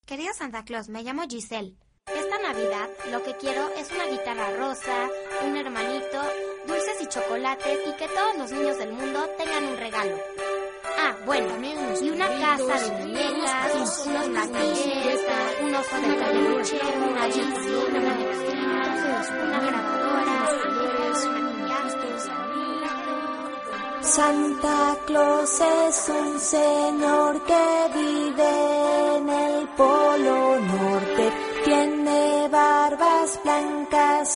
Querido Santa Claus, me llamo Giselle. Esta Navidad lo que quiero es una guitarra rosa, un hermanito, dulces y chocolates y que todos los niños del mundo tengan un regalo. Ah, bueno, y una casa de muñecas, unos maquilletes, un oso de peluche, una Disney, una grabadora, maquillajes. Santa Claus es un señor que vive en el Polo Norte. Tiene barbas blancas